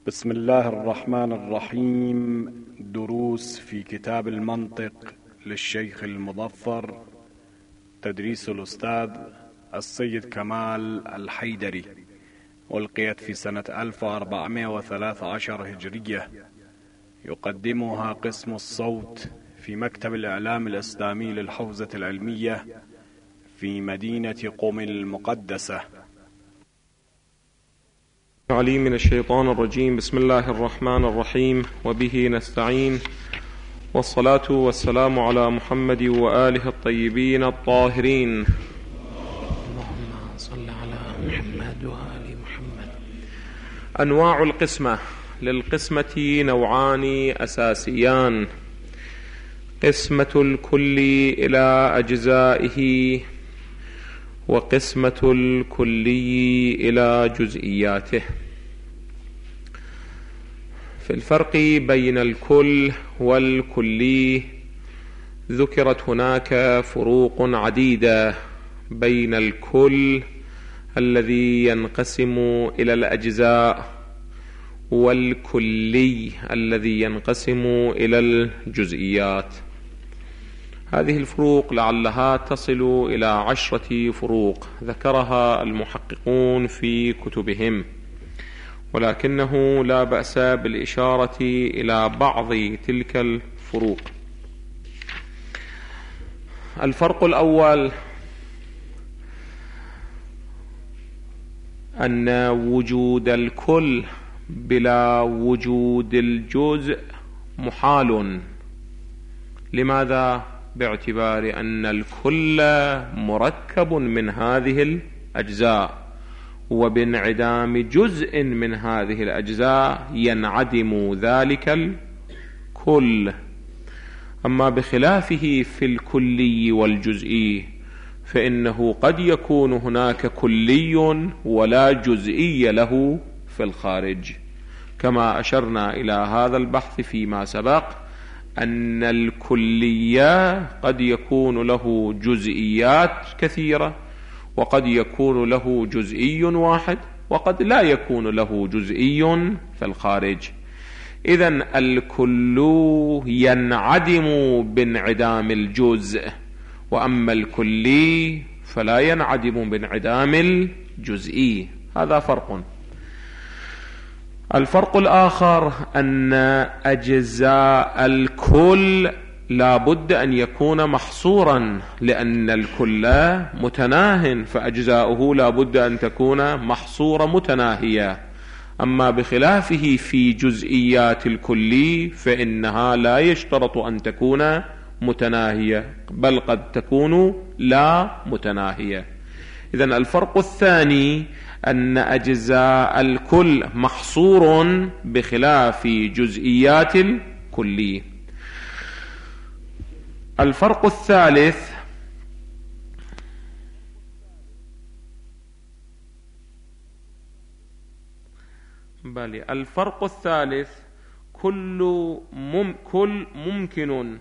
بسم الله الرحمن الرحيم. دروس في كتاب المنطق للشيخ المظفر، تدريس الأستاذ السيد كمال الحيدري، ألقيت في سنة 1413 هجرية. يقدمها قسم الصوت في مكتب الإعلام الإسلامي للحوزة العلمية في مدينة قم المقدسة. عليم من الشيطان الرجيم. بسم الله الرحمن الرحيم، وبه نستعين، والصلاة والسلام على محمد وآله الطيبين الطاهرين. اللهم صل على محمد وآل محمد. أنواع القسمة. للقسمة نوعان أساسيان: قسمة الكل إلى أجزائه، وقسمة الكلي إلى جزئياته. في الفرق بين الكل والكلي ذكرت هناك فروق عديدة بين الكل الذي ينقسم إلى الأجزاء والكلي الذي ينقسم إلى الجزئيات. هذه الفروق لعلها تصل إلى 10 فروق ذكرها المحققون في كتبهم، ولكنه لا بأس بالإشارة إلى بعض تلك الفروق. الفرق الأول أن وجود الكل بلا وجود الجزء محال. لماذا؟ باعتبار أن الكل مركب من هذه الأجزاء، وبانعدام جزء من هذه الأجزاء ينعدم ذلك الكل. أما بخلافه في الكلي والجزئي فإنه قد يكون هناك كلي ولا جزئي له في الخارج، كما أشرنا إلى هذا البحث فيما سبق، أن الكلية قد يكون له جزئيات كثيرة، وقد يكون له جزئي واحد، وقد لا يكون له جزئي في الخارج. إذن الكل ينعدم بانعدام الجزء، وأما الكلي فلا ينعدم بانعدام الجزئي. هذا فرق. الفرق الآخر أن أجزاء الكل لا بد أن يكون محصورا، لأن الكل متناه، فأجزاؤه لا بد أن تكون محصورة متناهية. أما بخلافه في جزئيات الكلي فإنها لا يشترط أن تكون متناهية، بل قد تكون لا متناهية. إذن الفرق الثاني أن أجزاء الكل محصور بخلاف جزئيات الكلي. الفرق الثالث كل ممكن.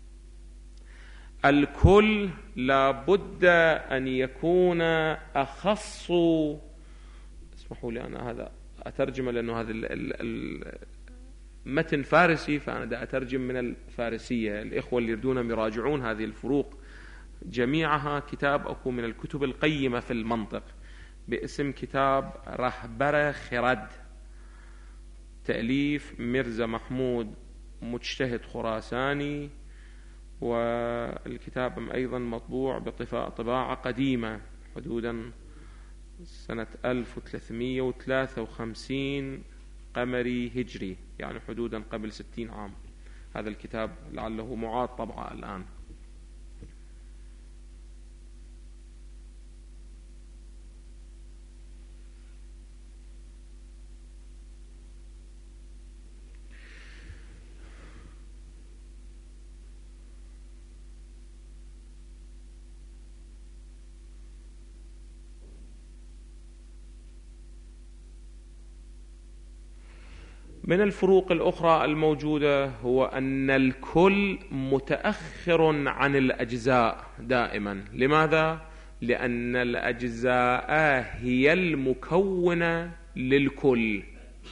الكل لا بد أن يكون أخص. اسمحوا لي أنا هذا أترجم، لأنه هذا المتن فارسي، فأنا دا أترجم من الفارسية. الإخوة اللي يريدون يراجعون هذه الفروق جميعها كتاب أكو من الكتب القيمة في المنطق باسم كتاب رهبرة خرد، تأليف مرزا محمود مجتهد خراساني، والكتاب أيضا مطبوع بطباعة قديمة حدودا سنة 1353 قمري هجري، يعني حدودا قبل 60 عام. هذا الكتاب لعله معاد طبعه الآن. من الفروق الأخرى الموجودة هو أن الكل متأخر عن الأجزاء دائما. لماذا؟ لأن الأجزاء هي المكونة للكل،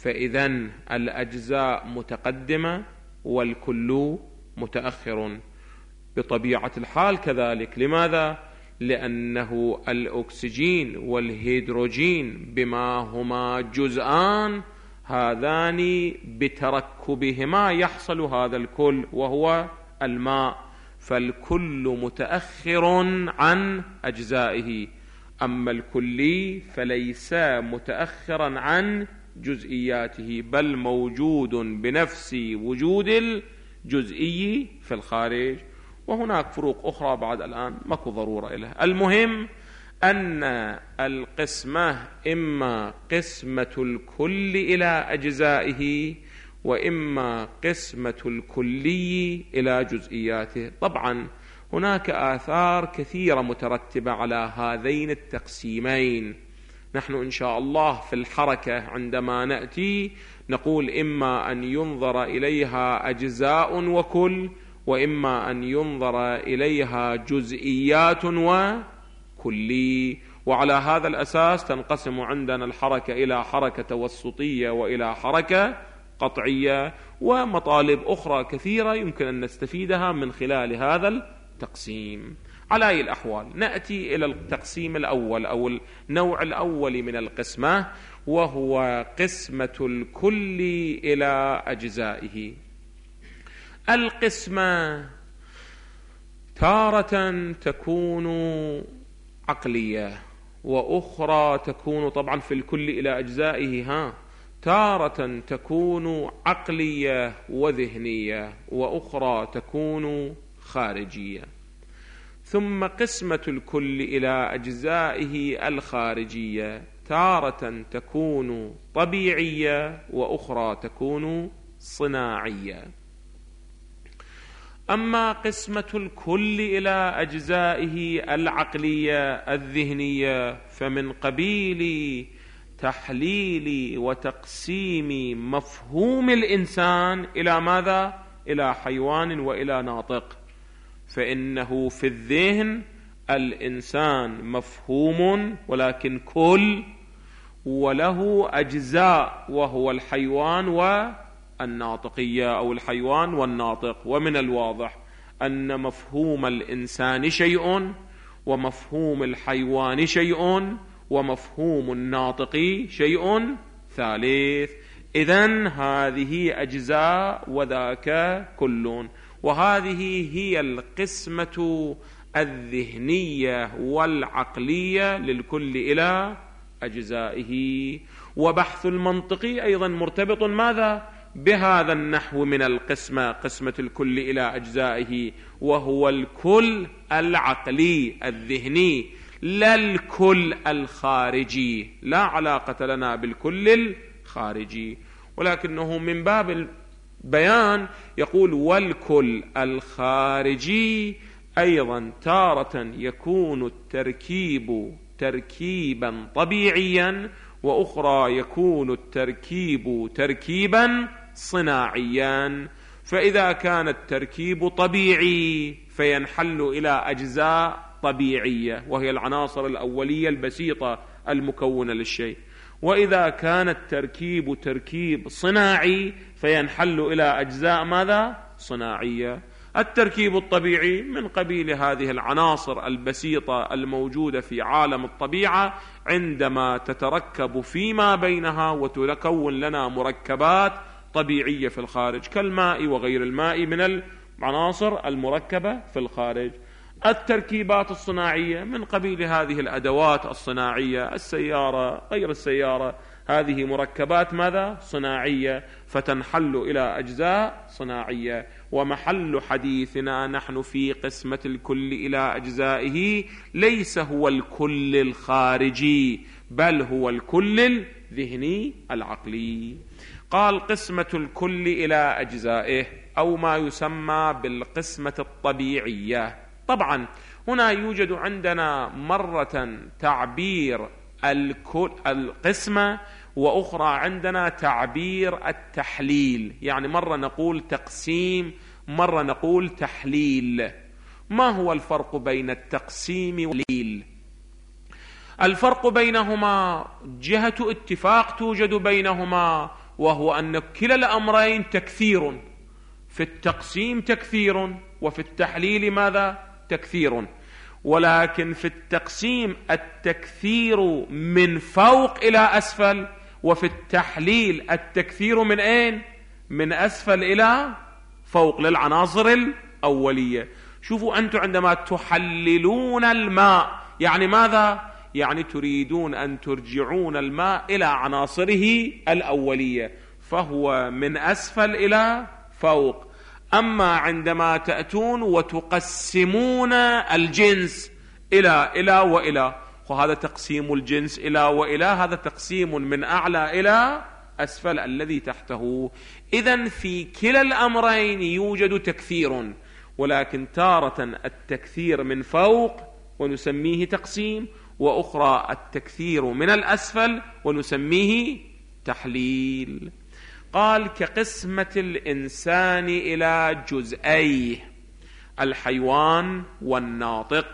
فإذن الأجزاء متقدمة والكل متأخر بطبيعة الحال كذلك. لماذا؟ لأنه الأكسجين والهيدروجين بما هما جزءان هذان بتركبهما يحصل هذا الكل وهو الماء، فالكل متأخر عن أجزائه، أما الكلي فليس متأخرا عن جزئياته بل موجود بنفس وجود الجزئي في الخارج. وهناك فروق أخرى بعد الآن ماكو ضرورة إليها. المهم أن القسمة إما قسمة الكل إلى أجزائه وإما قسمة الكلي إلى جزئياته. طبعا هناك آثار كثيرة مترتبة على هذين التقسيمين. نحن إن شاء الله في الحركة عندما نأتي نقول إما أن ينظر إليها أجزاء وكل، وإما أن ينظر إليها جزئيات وكلي. وعلى هذا الأساس تنقسم عندنا الحركة إلى حركة توسطية وإلى حركة قطعية، ومطالب أخرى كثيرة يمكن أن نستفيدها من خلال هذا التقسيم. على أي الأحوال نأتي إلى التقسيم الأول أو النوع الأول من القسمة، وهو قسمة الكل إلى أجزائه. القسمة تارة تكون عقلية وأخرى تكون طبعا في الكل إلى أجزائه تارة تكون عقلية وذهنية وأخرى تكون خارجية. ثم قسمة الكل إلى أجزائه الخارجية تارة تكون طبيعية وأخرى تكون صناعية. أما قسمة الكل إلى أجزائه العقلية الذهنية فمن قبيل تحليل وتقسيم مفهوم الإنسان إلى ماذا؟ إلى حيوان وإلى ناطق. فإنه في الذهن الإنسان مفهوم ولكن كل، وله أجزاء وهو الحيوان والناطقية أو الحيوان والناطق. ومن الواضح أن مفهوم الإنسان شيء ومفهوم الحيوان شيء ومفهوم الناطق شيء ثالث. إذن هذه أجزاء وذاك كل، وهذه هي القسمة الذهنية والعقلية للكل إلى أجزائه. وبحث المنطقي أيضا مرتبط ماذا؟ بهذا النحو من القسمة، قسمة الكل إلى أجزائه، وهو الكل العقلي الذهني لا الكل الخارجي. لا علاقة لنا بالكل الخارجي، ولكنه من باب البيان يقول والكل الخارجي أيضا تارة يكون التركيب تركيبا طبيعيا، وأخرى يكون التركيب تركيبا صناعيا. فإذا كان التركيب طبيعي فينحل إلى أجزاء طبيعية وهي العناصر الأولية البسيطة المكونة للشيء، وإذا كان التركيب تركيب صناعي فينحل إلى أجزاء ماذا؟ صناعية. التركيب الطبيعي من قبيل هذه العناصر البسيطة الموجودة في عالم الطبيعة عندما تتركب فيما بينها وتكون لنا مركبات طبيعية في الخارج كالماء وغير الماء من العناصر المركبة في الخارج. التركيبات الصناعية من قبيل هذه الأدوات الصناعية، السيارة غير السيارة، هذه مركبات ماذا؟ صناعية، فتنحل إلى أجزاء صناعية. ومحل حديثنا نحن في قسمة الكل إلى أجزائه ليس هو الكل الخارجي بل هو الكل الذهني العقلي. قال قسمة الكل إلى أجزائه أو ما يسمى بالقسمة الطبيعية. طبعا هنا يوجد عندنا مرة تعبير القسمة، وأخرى عندنا تعبير التحليل، يعني مرة نقول تقسيم مرة نقول تحليل. ما هو الفرق بين التقسيم والتحليل؟ الفرق بينهما جهة اتفاق توجد بينهما، وهو أن كلا الأمرين تكثير، في التقسيم تكثير وفي التحليل ماذا؟ تكثير، ولكن في التقسيم التكثير من فوق إلى أسفل، وفي التحليل التكثير من أين؟ من أسفل إلى فوق للعناصر الأولية. شوفوا أنتم عندما تحللون الماء يعني ماذا؟ يعني تريدون أن ترجعون الماء إلى عناصره الأولية، فهو من أسفل إلى فوق. أما عندما تأتون وتقسمون الجنس إلى وإلى، وهذا تقسيم الجنس إلى وإلى، هذا تقسيم من أعلى إلى أسفل الذي تحته. إذن في كلا الأمرين يوجد تكثير، ولكن تارة التكثير من فوق ونسميه تقسيم، وأخرى التكثير من الأسفل ونسميه تحليل. قال كقسمة الإنسان إلى جزئيه الحيوان والناطق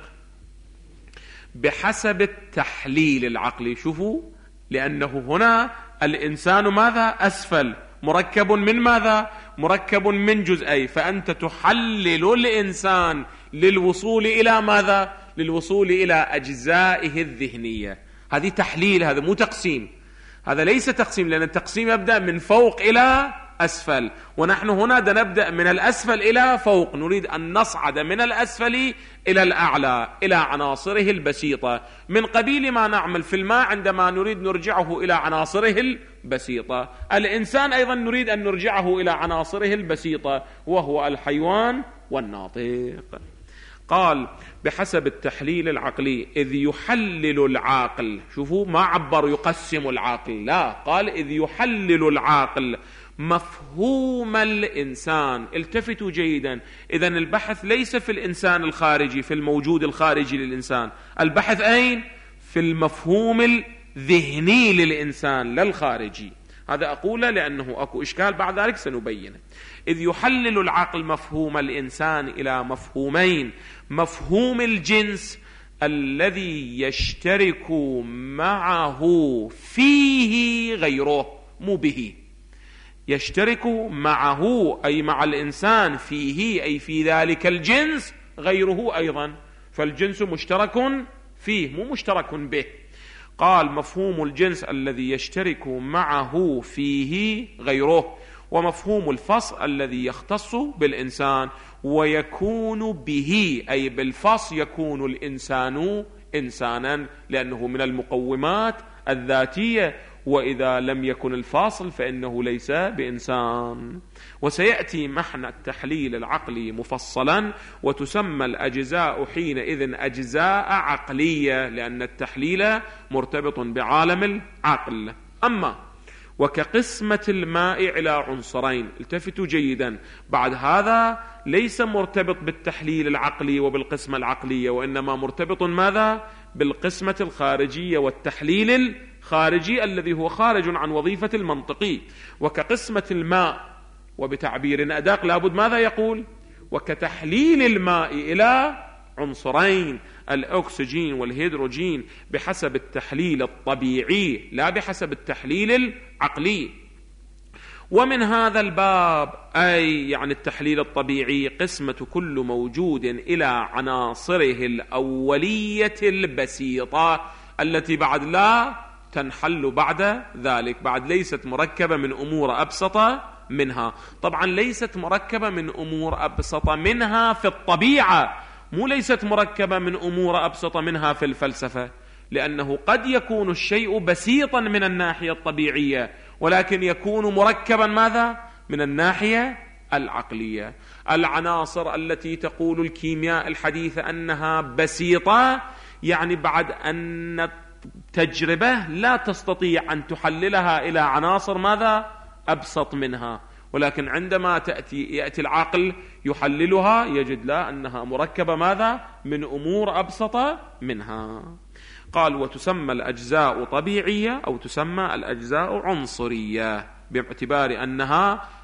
بحسب التحليل العقلي. شوفوا، لأنه هنا الإنسان ماذا؟ أسفل، مركب من ماذا؟ مركب من جزئي، فأنت تحلل الإنسان للوصول إلى ماذا؟ للوصول إلى أجزائه الذهنية. هذه تحليل، هذا مو تقسيم، هذا ليس تقسيم، لأن التقسيم يبدأ من فوق إلى أسفل، ونحن هنا نبدأ من الأسفل إلى فوق، نريد أن نصعد من الأسفل إلى الأعلى إلى عناصره البسيطة، من قبيل ما نعمل في الماء عندما نريد نرجعه إلى عناصره البسيطة. الإنسان أيضا نريد أن نرجعه إلى عناصره البسيطة، وهو الحيوان والناطق. قال بحسب التحليل العقلي، إذ يحلل العاقل. شوفوا، ما عبر يقسم العاقل، لا، قال إذ يحلل العاقل مفهوم الإنسان. التفتوا جيدا، إذن البحث ليس في الإنسان الخارجي، في الموجود الخارجي للإنسان، البحث أين؟ في المفهوم الذهني للإنسان لا الخارجي. هذا أقوله لأنه أكو إشكال بعد ذلك سنبينه. إذ يحلل العقل مفهوم الإنسان إلى مفهومين: مفهوم الجنس الذي يشترك معه فيه غيره، مو به، يشترك معه أي مع الإنسان فيه أي في ذلك الجنس غيره أيضا، فالجنس مشترك فيه مو مشترك به. قال مفهوم الجنس الذي يشترك معه فيه غيره، ومفهوم الفصل الذي يختص بالإنسان ويكون به أي بالفصل يكون الإنسان إنسانا، لأنه من المقومات الذاتية، وإذا لم يكن الفاصل فإنه ليس بإنسان. وسيأتي محن التحليل العقلي مفصلا، وتسمى الأجزاء حينئذ أجزاء عقلية، لأن التحليل مرتبط بعالم العقل. أما وكقسمة الماء إلى عنصرين، التفتوا جيدا، بعد هذا ليس مرتبط بالتحليل العقلي وبالقسمة العقلية، وإنما مرتبط ماذا؟ بالقسمة الخارجية والتحليل الخارجي الذي هو خارج عن وظيفة المنطقي. وكقسمة الماء، وبتعبير أدق لابد ماذا يقول؟ وكتحليل الماء إلى عنصرين الأكسجين والهيدروجين بحسب التحليل الطبيعي لا بحسب التحليل العقلي. ومن هذا الباب أي يعني التحليل الطبيعي قسمة كل موجود إلى عناصره الأولية البسيطة التي بعد لا تنحل بعد ذلك، بعد ليست مركبة من أمور أبسط منها. طبعا ليست مركبة من أمور أبسط منها في الطبيعة، مو ليست مركبة من أمور أبسط منها في الفلسفة، لأنه قد يكون الشيء بسيطا من الناحية الطبيعية ولكن يكون مركبا ماذا؟ من الناحية العقلية. العناصر التي تقول الكيمياء الحديثة أنها بسيطة، يعني بعد أن التجربة لا تستطيع أن تحللها إلى عناصر ماذا؟ أبسط منها، ولكن عندما يأتي العقل يحللها يجد لا أنها مركبة ماذا؟ من أمور أبسط منها. قال وتسمى الأجزاء طبيعية أو تسمى الأجزاء عنصرية، باعتبار أنها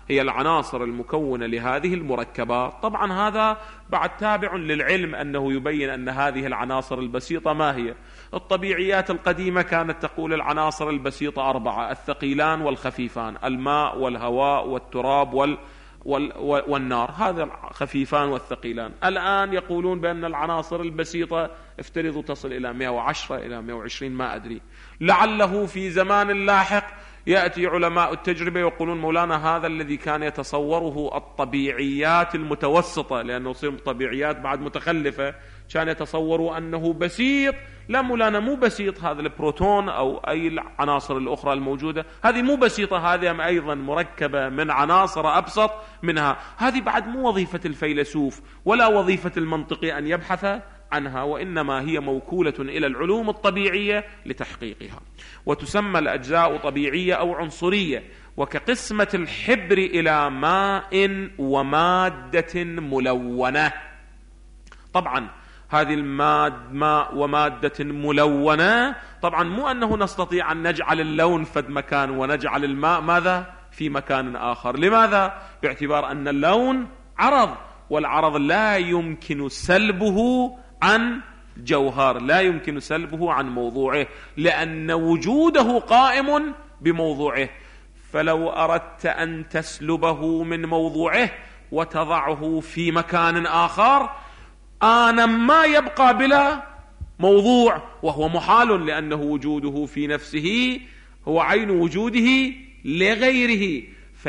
هي العناصر المكونة لهذه المركبات. طبعا هذا بعد تابع للعلم أنه يبين أن هذه العناصر البسيطة ما هي. الطبيعيات القديمة كانت تقول العناصر البسيطة 4: الثقيلان والخفيفان، الماء والهواء والتراب والنار، هذا خفيفان والثقيلان. الآن يقولون بأن العناصر البسيطة افترضوا تصل إلى 110 إلى 120، ما أدري، لعله في زمان لاحق يأتي علماء التجربة يقولون مولانا هذا الذي كان يتصوره الطبيعيات المتوسطة، لأنه يصير طبيعيات بعد متخلفة، كان يتصوروا أنه بسيط. لا مولانا مو بسيط، هذا البروتون أو أي العناصر الأخرى الموجودة هذه مو بسيطة، هذه أيضا مركبة من عناصر أبسط منها. هذه بعد مو وظيفة الفيلسوف ولا وظيفة المنطقي أن يبحث عنها، وإنما هي موكولة إلى العلوم الطبيعية لتحقيقها. وتسمى الأجزاء طبيعية أو عنصرية، وكقسمة الحبر إلى ماء ومادة ملونة. طبعا هذه ماء ومادة ملونة، طبعا مو أنه نستطيع أن نجعل اللون فد مكان ونجعل الماء ماذا في مكان آخر. لماذا؟ باعتبار أن اللون عرض، والعرض لا يمكن سلبه عن جوهر، لا يمكن سلبه عن موضوعه، لأن وجوده قائم بموضوعه. فلو أردت أن تسلبه من موضوعه وتضعه في مكان آخر آنا ما يبقى بلا موضوع، وهو محال، لأنه وجوده في نفسه هو عين وجوده لغيره،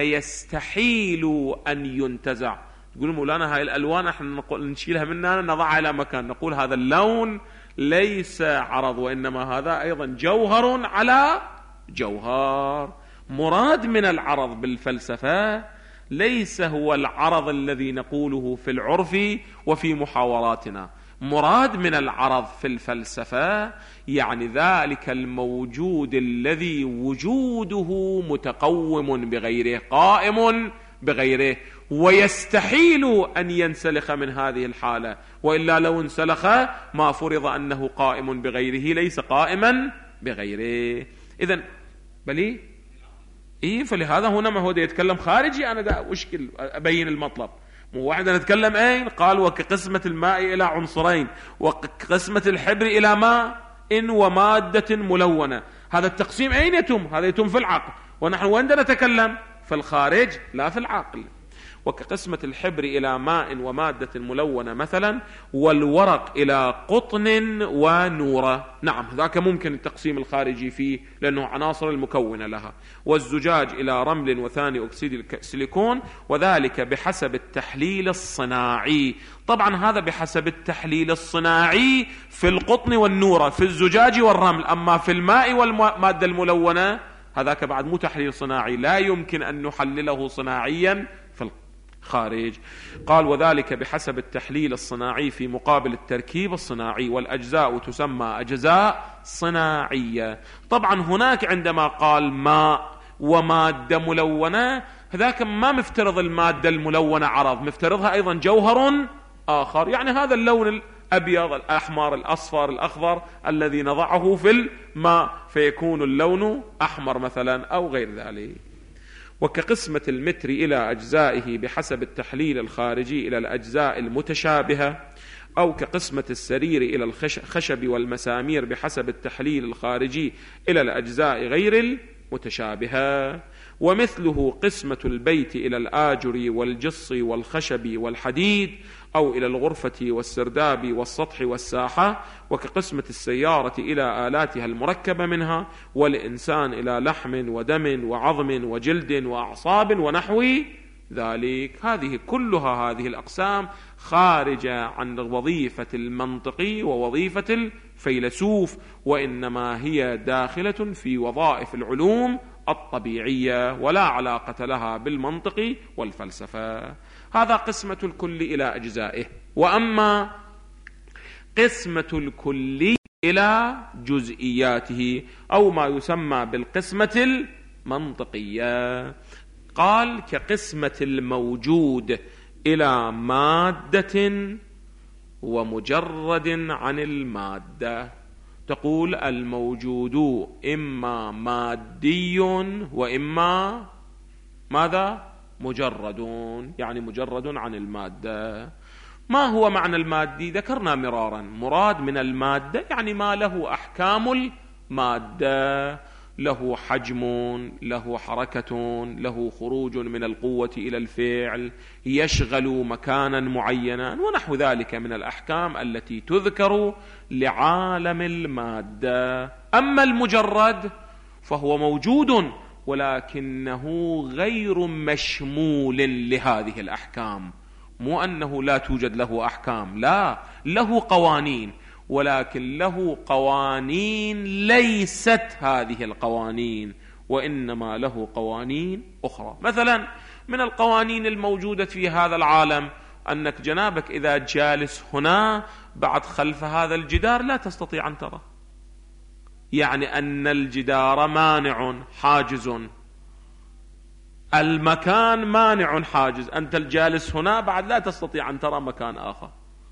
فيستحيل أن ينتزع. يقول مولانا هاي الألوان احنا نشيلها منها نضعها إلى مكان، نقول هذا اللون ليس عرض، وإنما هذا أيضا جوهر على جوهر. مراد من العرض بالفلسفة ليس هو العرض الذي نقوله في العرف وفي محاوراتنا. مراد من العرض في الفلسفة يعني ذلك الموجود الذي وجوده متقوم بغيره، قائم بغيره، ويستحيل أن ينسلخ من هذه الحالة، وإلا لو انسلخ ما فرض أنه قائم بغيره ليس قائما بغيره. إذن بلي فلهذا هنا ما هو دا يتكلم خارجي، أنا دا أشكل أبين المطلب. مو واحد نتكلم أين قال وكقسمة الماء إلى عنصرين وكقسمة الحبر إلى ماء ومادة ملونة. هذا التقسيم أين يتم؟ هذا يتم في العقل، ونحن وين نتكلم؟ في الخارج لا في العقل. وكقسمة الحبر إلى ماء ومادة ملونة مثلا، والورق إلى قطن ونورة. نعم ذاك ممكن التقسيم الخارجي فيه لأنه عناصر المكونة لها. والزجاج إلى رمل وثاني أكسيد السيليكون، وذلك بحسب التحليل الصناعي. طبعا هذا بحسب التحليل الصناعي في القطن والنورة، في الزجاج والرمل. أما في الماء والمادة الملونة هذاك بعد مو تحليل صناعي، لا يمكن أن نحلله صناعيا في الخارج. قال وذلك بحسب التحليل الصناعي في مقابل التركيب الصناعي. والأجزاء تسمى أجزاء صناعية. طبعا هناك عندما قال ماء ومادة ملونة، هذاك ما مفترض المادة الملونة عرض، مفترضها أيضا جوهر آخر، يعني هذا اللون الأبيض الأحمر الأصفر الأخضر الذي نضعه في الماء فيكون اللون أحمر مثلا أو غير ذلك. وكقسمة المتر إلى أجزائه بحسب التحليل الخارجي إلى الأجزاء المتشابهة، أو كقسمة السرير إلى الخشب والمسامير بحسب التحليل الخارجي إلى الأجزاء غير المتشابهة. ومثله قسمة البيت إلى الآجر والجص والخشب والحديد، أو إلى الغرفة والسرداب والسطح والساحة. وكقسمة السيارة إلى آلاتها المركبة منها، والإنسان إلى لحم ودم وعظم وجلد وأعصاب ونحو ذلك. هذه كلها هذه الأقسام خارجة عن وظيفة المنطقي ووظيفة الفيلسوف، وإنما هي داخلة في وظائف العلوم الطبيعية ولا علاقة لها بالمنطق والفلسفة. هذا قسمة الكل إلى أجزائه. وأما قسمة الكل إلى جزئياته، أو ما يسمى بالقسمة المنطقية، قال كقسمة الموجود إلى مادة ومجرد عن المادة. تقول الموجود إما مادي وإما ماذا؟ مجرد، يعني مجرد عن المادة. ما هو معنى المادي؟ ذكرنا مرارا، مراد من المادة يعني ما له أحكام المادة، له حجم، له حركة، له خروج من القوة إلى الفعل، يشغل مكانا معينا ونحو ذلك من الأحكام التي تذكر لعالم المادة. أما المجرد فهو موجود ولكنه غير مشمول لهذه الأحكام، مو أنه لا توجد له أحكام، لا، له قوانين، ولكن له قوانين ليست هذه القوانين، وإنما له قوانين أخرى. مثلا من القوانين الموجودة في هذا العالم أنك جنابك إذا جالس هنا بعد خلف هذا الجدار لا تستطيع أن ترى، يعني أن الجدار مانع حاجز، المكان مانع حاجز، أنت الجالس هنا بعد لا تستطيع أن ترى مكان آخر.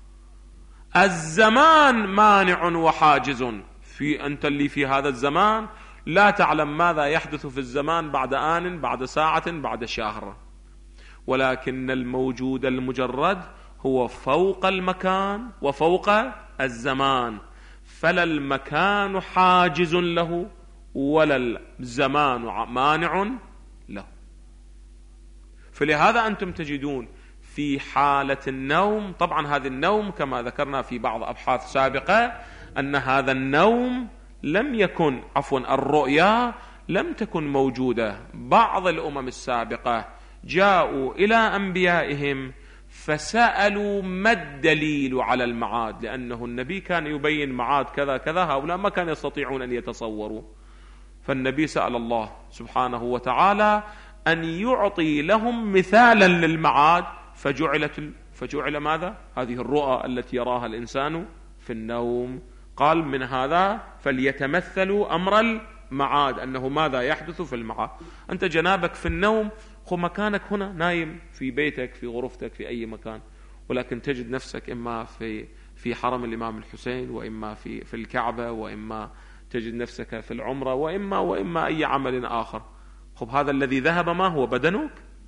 الزمان مانع وحاجز، في أنت اللي في هذا الزمان لا تعلم ماذا يحدث في الزمان بعد آن، بعد ساعة، بعد شهر. ولكن الموجود المجرد هو فوق المكان وفوق الزمان، فلا المكان حاجز له ولا الزمان مانع له. فلهذا أنتم تجدون في حالة النوم، طبعا هذا النوم كما ذكرنا في بعض أبحاث سابقة أن هذا النوم لم يكن، الرؤيا لم تكن موجودة. بعض الأمم السابقة جاءوا إلى أنبيائهم فسألوا ما الدليل على المعاد، لأنه النبي كان يبين معاد كذا كذا، هؤلاء ما كانوا يستطيعون أن يتصوروا. فالنبي سأل الله سبحانه وتعالى أن يعطي لهم مثالا للمعاد، فجعل ماذا؟ هذه الرؤى التي يراها الإنسان في النوم. قال من هذا فليتمثلوا أمر المعاد، أنه ماذا يحدث في المعاد. أنت جنابك في النوم، خو مكانك هنا نايم في بيتك، في غرفتك، في أي مكان، ولكن تجد نفسك إما في حرم الإمام الحسين، وإما في الكعبة، وإما تجد نفسك في العمرة، وإما أي عمل آخر. خب هذا الذي ذهب ما هو؟ بدنك؟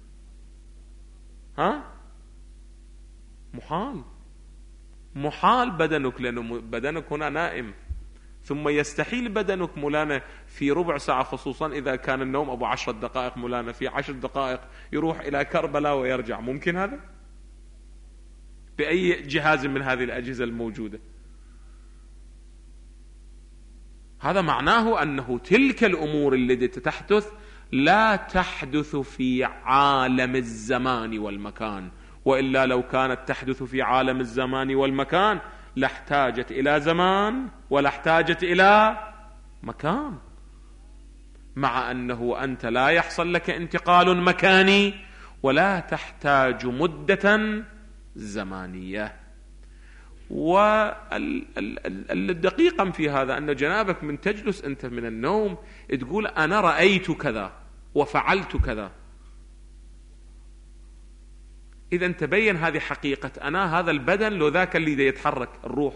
محال بدنك، لأنه بدنك هنا نائم، ثم يستحيل بدنك مولانا في ربع ساعة، خصوصا إذا كان النوم أبو 10 دقائق مولانا، في 10 دقائق يروح إلى كربلاء ويرجع. ممكن هذا بأي جهاز من هذه الأجهزة الموجودة؟ هذا معناه أنه تلك الأمور التي تحدث لا تحدث في عالم الزمان والمكان، وإلا لو كانت تحدث في عالم الزمان والمكان لاحتاجت إلى زمان ولاحتاجت إلى مكان، مع أنه أنت لا يحصل لك انتقال مكاني ولا تحتاج مدة زمانية. والدقيقا في هذا أن جنابك من تجلس أنت من النوم تقول أنا رأيت كذا وفعلت كذا، إذا تبين هذه حقيقة أنا، هذا البدن لو ذاك اللي يتحرك الروح.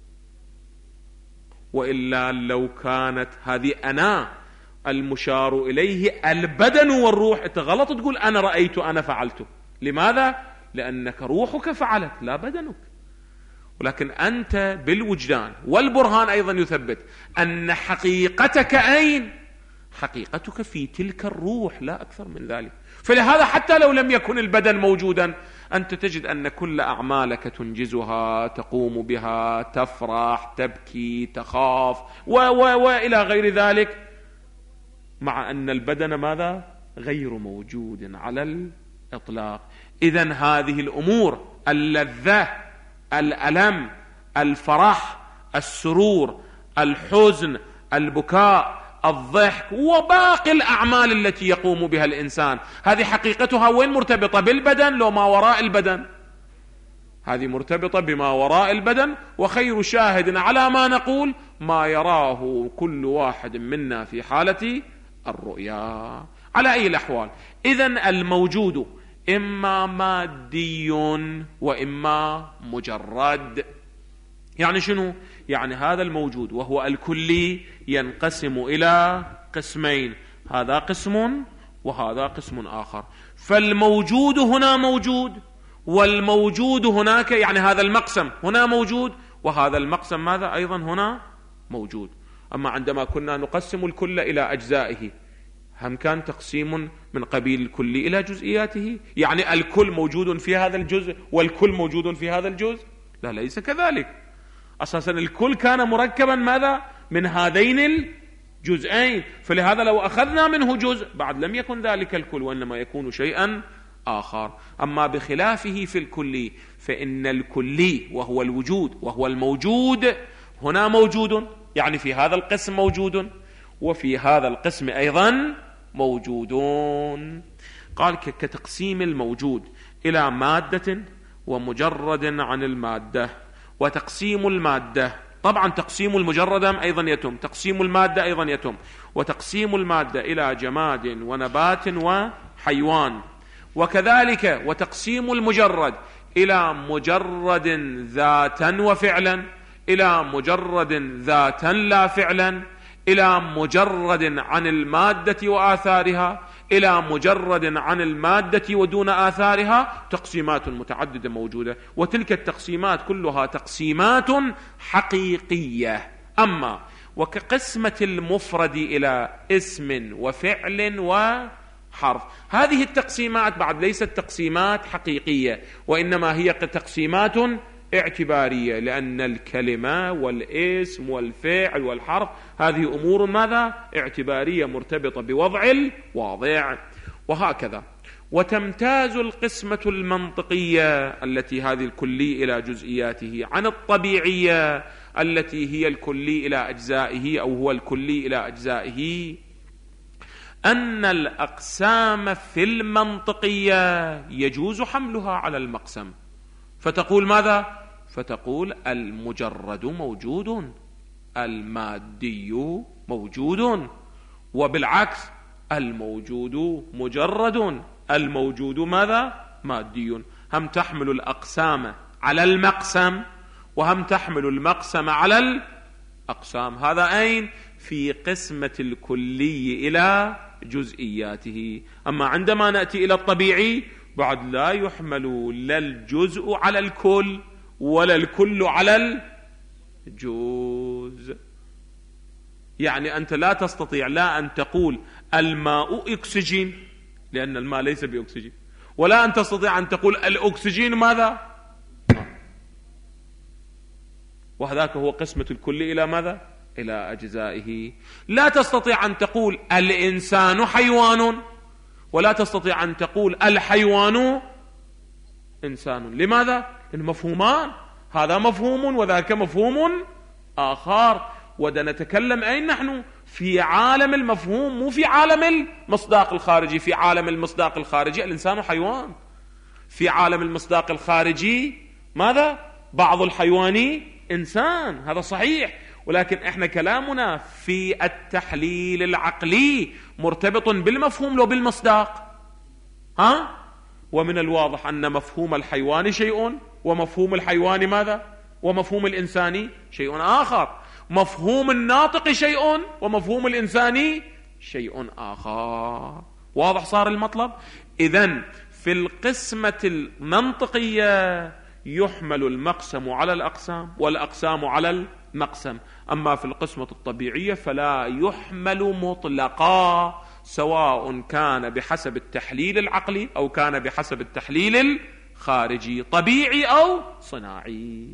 وإلا لو كانت هذه أنا المشار إليه البدن والروح، أنت غلط تقول أنا رأيت أنا فعلت. لماذا؟ لأنك روحك فعلت لا بدنك. ولكن أنت بالوجدان والبرهان أيضا يثبت أن حقيقتك أين؟ حقيقتك في تلك الروح، لا أكثر من ذلك. فلهذا حتى لو لم يكن البدن موجودا أنت تجد أن كل أعمالك تنجزها، تقوم بها، تفرح، تبكي، تخاف وإلى غير ذلك، مع أن البدن ماذا؟ غير موجود على الإطلاق. إذن هذه الأمور، اللذة، الألم، الفرح، السرور، الحزن، البكاء، الضحك، وباقي الأعمال التي يقوم بها الإنسان، هذه حقيقتها وين مرتبطة؟ بالبدن لو ما وراء البدن؟ هذه مرتبطة بما وراء البدن. وخير شاهد على ما نقول ما يراه كل واحد منا في حالة الرؤيا. على أي الأحوال، إذن الموجود إما مادي وإما مجرد. يعني شنو؟ يعني هذا الموجود وهو الكلي ينقسم إلى قسمين، هذا قسم وهذا قسم آخر. فالموجود هنا موجود، والموجود هناك، يعني هذا المقسم هنا موجود، وهذا المقسم ماذا أيضا هنا موجود. أما عندما كنا نقسم الكل إلى أجزائه، هم كان تقسيم من قبيل الكل إلى جزئياته، يعني الكل موجود في هذا الجزء والكل موجود في هذا الجزء؟ لا، ليس كذلك. أساسا الكل كان مركبا ماذا من هذين الجزئين، فلهذا لو أخذنا منه جزء بعد لم يكن ذلك الكل، وإنما يكون شيئا آخر. أما بخلافه في الكلي، فإن الكلي وهو الوجود وهو الموجود هنا موجود، يعني في هذا القسم موجود، وفي هذا القسم أيضا موجودون. قال كتقسيم الموجود إلى مادة ومجرد عن المادة. وتقسيم المادة، طبعا تقسيم المجرد أيضا يتم، تقسيم المادة أيضا يتم، وتقسيم المادة إلى جماد ونبات وحيوان. وكذلك وتقسيم المجرد إلى مجرد ذاتا وفعلا، إلى مجرد ذاتا لا فعلا، إلى مجرد عن المادة وآثارها، إلى مجرد عن المادة ودون آثارها. تقسيمات متعددة موجودة، وتلك التقسيمات كلها تقسيمات حقيقية. أما وكقسمة المفرد إلى اسم وفعل وحرف، هذه التقسيمات بعد ليست تقسيمات حقيقية، وإنما هي تقسيمات اعتبارية، لأن الكلمة والاسم والفعل والحرف هذه أمور ماذا؟ اعتبارية مرتبطة بوضع الواضع. وهكذا. وتمتاز القسمة المنطقية التي هذه الكلي إلى جزئياته عن الطبيعية التي هي الكلي إلى أجزائه، أو هو الكلي إلى أجزائه، أن الأقسام في المنطقية يجوز حملها على المقسم. فتقول ماذا؟ فتقول المجرد موجود، المادي موجود، وبالعكس الموجود مجرد، الموجود ماذا؟ مادي. هم تحمل الأقسام على المقسم، وهم تحمل المقسم على الأقسام. هذا أين؟ في قسمة الكلي إلى جزئياته. أما عندما نأتي إلى الطبيعي بعد لا يحمل لا الجزء على الكل ولا الكل على الجزء. يعني أنت لا تستطيع لا أن تقول الماء أكسجين، لأن الماء ليس بأكسجين، ولا أن تستطيع أن تقول الأكسجين ماذا؟ وهذاك هو قسمة الكل إلى ماذا؟ إلى أجزائه. لا تستطيع أن تقول الإنسان حيوان، ولا تستطيع أن تقول الحيوان إنسان. لماذا؟ لأن مفهومان، هذا مفهوم وذاك مفهوم آخر. ونتكلم أين نحن؟ في عالم المفهوم، مو في عالم المصداق الخارجي. في عالم المصداق الخارجي الإنسان حيوان، في عالم المصداق الخارجي ماذا؟ بعض الحيوان إنسان، هذا صحيح. ولكن احنا كلامنا في التحليل العقلي مرتبط بالمفهوم لو بالمصداق. ومن الواضح أن مفهوم الحيوان شيء، ومفهوم الحيوان ماذا؟ ومفهوم الإنساني شيء آخر. مفهوم الناطق شيء، ومفهوم الإنساني شيء آخر. واضح صار المطلب؟ إذن في القسمة المنطقية يحمل المقسم على الأقسام والأقسام على المقسم. أما في القسمة الطبيعية فلا يحمل مطلقا، سواء كان بحسب التحليل العقلي أو كان بحسب التحليل الخارجي، طبيعي أو صناعي.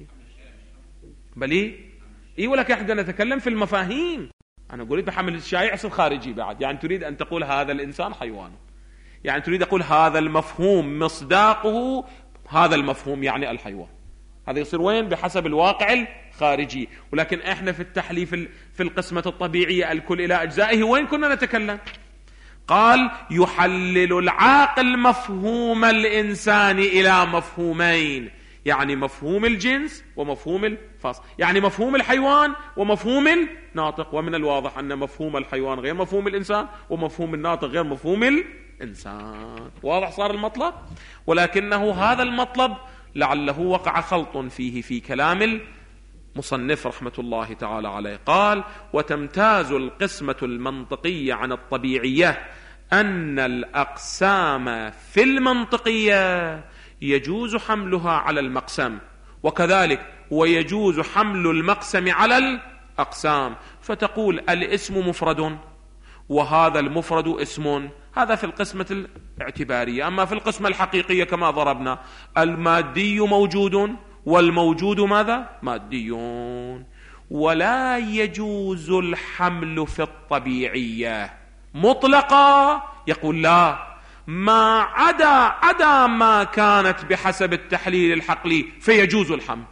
بلي ولك احنا نتكلم في المفاهيم. أنا أريد بحمل الشائع يصير خارجي بعد، يعني تريد أن تقول هذا الإنسان حيوان، يعني تريد أقول هذا المفهوم مصداقه هذا المفهوم يعني الحيوان. هذا يصير وين؟ بحسب الواقع الخارجي. ولكن احنا في التحليل في القسمة الطبيعية الكل إلى أجزائه وين كنا نتكلم؟ قال يحلل العاقل مفهوم الإنسان إلى مفهومين، يعني مفهوم الجنس ومفهوم الفصل، يعني مفهوم الحيوان ومفهوم الناطق. ومن الواضح أن مفهوم الحيوان غير مفهوم الإنسان، ومفهوم الناطق غير مفهوم الإنسان. واضح صار المطلب؟ ولكنه هذا المطلب لعله وقع خلط فيه في كلام المصنف رحمة الله تعالى عليه. قال وتمتاز القسمة المنطقية عن الطبيعية أن الأقسام في المنطقية يجوز حملها على المقسم، وكذلك ويجوز حمل المقسم على الأقسام. فتقول الاسم مفرد وهذا المفرد اسم، هذا في القسمة الاعتبارية. أما في القسمة الحقيقية كما ضربنا، المادي موجود والموجود ماذا؟ مادي. ولا يجوز الحمل في الطبيعية مطلقا، يقول لا، ما عدا ما كانت بحسب التحليل العقلي فيجوز الحمل.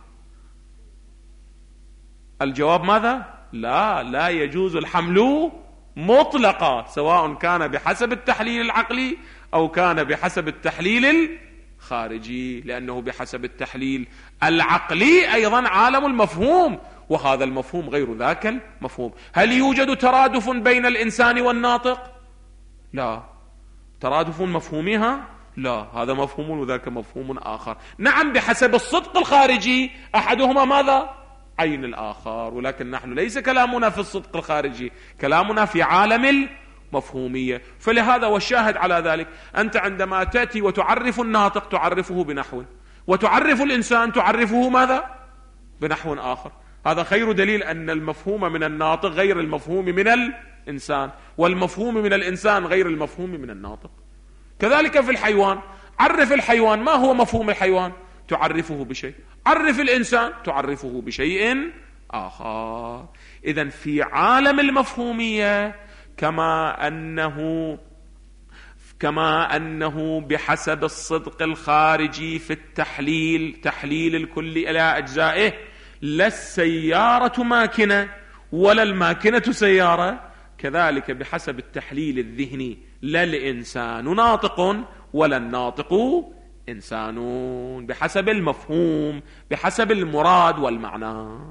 الجواب ماذا؟ لا يجوز الحمل مطلقا، سواء كان بحسب التحليل العقلي أو كان بحسب التحليل الخارجي، لأنه بحسب التحليل العقلي أيضا عالم المفهوم، وهذا المفهوم غير ذاك المفهوم. هل يوجد ترادف بين الإنسان والناطق؟ لا. ترادف مفهومها؟ لا، هذا مفهوم وذاك مفهوم آخر. نعم، بحسب الصدق الخارجي أحدهما ماذا؟ عين الآخر، ولكن نحن ليس كلامنا في الصدق الخارجي، كلامنا في عالم المفهومية. فلهذا والشاهد على ذلك، أنت عندما تأتي وتعرف الناطق تعرفه بنحو، وتعرف الإنسان تعرفه ماذا؟ بنحو آخر. هذا خير دليل أن المفهوم من الناطق غير المفهوم من الإنسان، والمفهوم من الإنسان غير المفهوم من الناطق. كذلك في الحيوان، عرف الحيوان، ما هو مفهوم الحيوان؟ تعرفه بشيء. عرف الإنسان تعرفه بشيء آخر. إذن في عالم المفهومية كما أنه بحسب الصدق الخارجي في التحليل، تحليل الكل إلى أجزائه، لا السيارة ماكنة ولا الماكنة سيارة، كذلك بحسب التحليل الذهني لا الإنسان ناطق ولا الناطق إنسان، بحسب المفهوم، بحسب المراد والمعنى.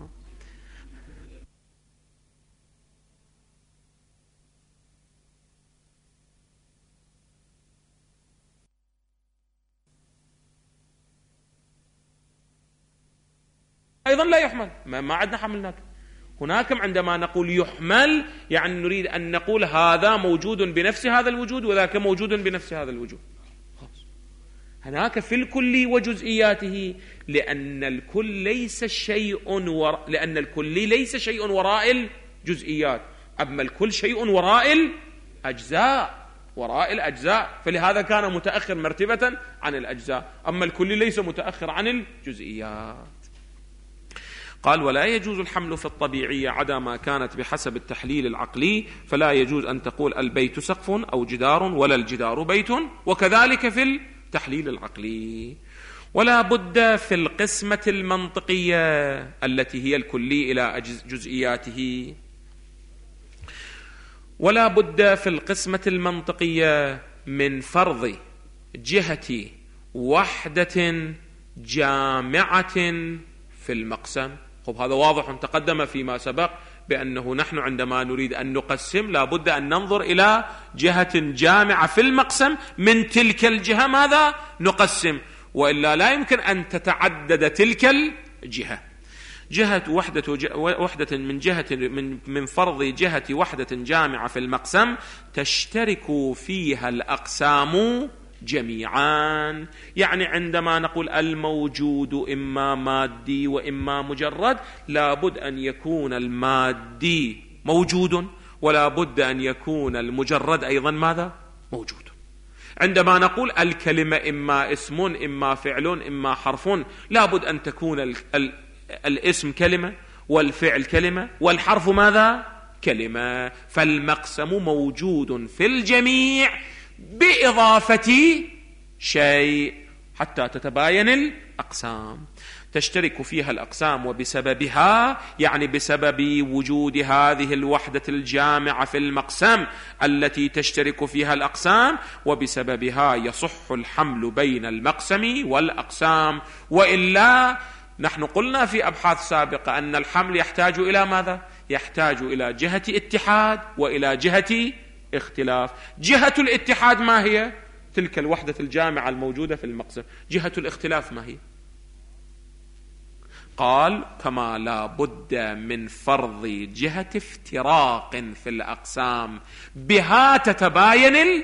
أيضا لا يحمل، ما عندنا حمل هناك. عندما نقول يحمل يعني نريد أن نقول هذا موجود بنفس هذا الوجود وذاك موجود بنفس هذا الوجود. هناك في الكل وجزئياته، لأن الكل ليس شيء وراء الجزئيات، أما الكل شيء وراء الأجزاء، فلهذا كان متأخر مرتبة عن الأجزاء، أما الكل ليس متأخر عن الجزئيات. قال ولا يجوز الحمل في الطبيعية عدا ما كانت بحسب التحليل العقلي، فلا يجوز أن تقول البيت سقف أو جدار ولا الجدار بيت، وكذلك في التحليل العقلي. ولا بد في القسمة المنطقية التي هي الكلي إلى جزئياته، ولا بد في القسمة المنطقية من فرض جهة وحدة جامعة في المقسم. هذا واضح تقدم فيما سبق بأنه نحن عندما نريد أن نقسم لا بد أن ننظر إلى جهة جامعة في المقسم، من تلك الجهة ماذا نقسم، وإلا لا يمكن أن تتعدد تلك الجهة. جهة وحدة من فرض جهة وحدة جامعة في المقسم تشترك فيها الأقسام جميعا. يعني عندما نقول الموجود إما مادي وإما مجرد، لابد أن يكون المادي موجود، ولا بد أن يكون المجرد أيضا ماذا؟ موجود. عندما نقول الكلمة إما اسم إما فعل إما حرف، لابد أن تكون الاسم كلمة والفعل كلمة والحرف ماذا؟ كلمة. فالمقسم موجود في الجميع بإضافة شيء حتى تتباين الأقسام. تشترك فيها الأقسام، وبسببها يعني بسبب وجود هذه الوحدة الجامعة في المقسم التي تشترك فيها الأقسام، وبسببها يصح الحمل بين المقسم والأقسام. وإلا نحن قلنا في أبحاث سابقة أن الحمل يحتاج إلى ماذا؟ يحتاج إلى جهة اتحاد وإلى جهة اختلاف. جهة الاتحاد ما هي؟ تلك الوحدة الجامعة الموجودة في المقسم. جهة الاختلاف ما هي؟ قال كما لا بد من فرض جهة افتراق في الأقسام بها تتباين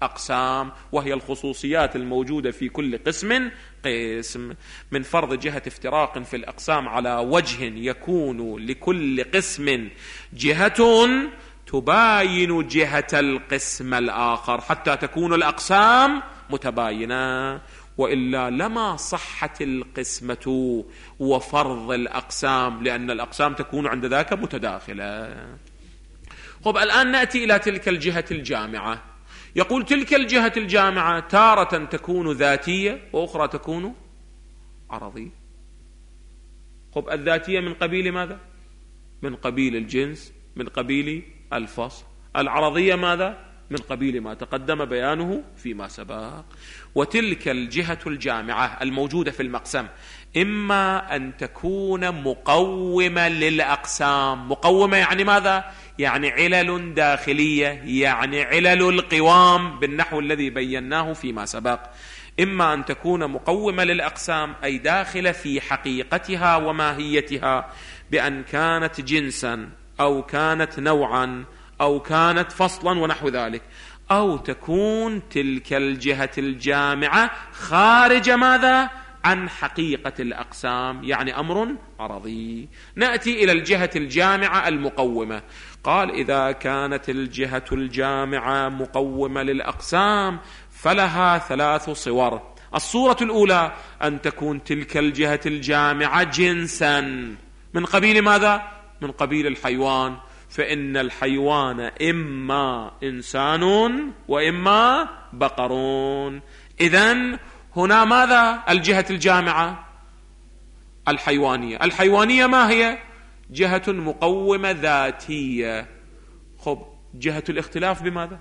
الأقسام، وهي الخصوصيات الموجودة في كل قسم. من فرض جهة افتراق في الأقسام على وجه يكون لكل قسم جهة تباين جهة القسم الآخر حتى تكون الأقسام متباينة، وإلا لما صحت القسمة وفرض الأقسام، لأن الأقسام تكون عند ذاك متداخلة. طب الآن نأتي إلى تلك الجهة الجامعة. يقول تلك الجهة الجامعة تارة تكون ذاتية وأخرى تكون عرضية. طب الذاتية من قبيل ماذا؟ من قبيل الجنس، من قبيل الفصل. العرضية ماذا؟ من قبيل ما تقدم بيانه فيما سبق. وتلك الجهة الجامعة الموجودة في المقسم إما أن تكون مقومة للأقسام. مقومة يعني ماذا؟ يعني علل داخلية، يعني علل القوام بالنحو الذي بيناه فيما سبق. إما أن تكون مقومة للأقسام أي داخلة في حقيقتها وماهيتها، بأن كانت جنسا أو كانت نوعا أو كانت فصلا ونحو ذلك، أو تكون تلك الجهة الجامعة خارج ماذا؟ عن حقيقة الأقسام، يعني أمر عرضي. نأتي إلى الجهة الجامعة المقومة. قال إذا كانت الجهة الجامعة مقومة للأقسام فلها 3 صور. الصورة الأولى أن تكون تلك الجهة الجامعة جنسا من قبيل ماذا؟ من قبيل الحيوان، فإن الحيوان إما إنسان وإما بقر. إذن هنا ماذا؟ الجهة الجامعة الحيوانية. الحيوانية ما هي؟ جهة مقومة ذاتية. خب جهة الاختلاف بماذا؟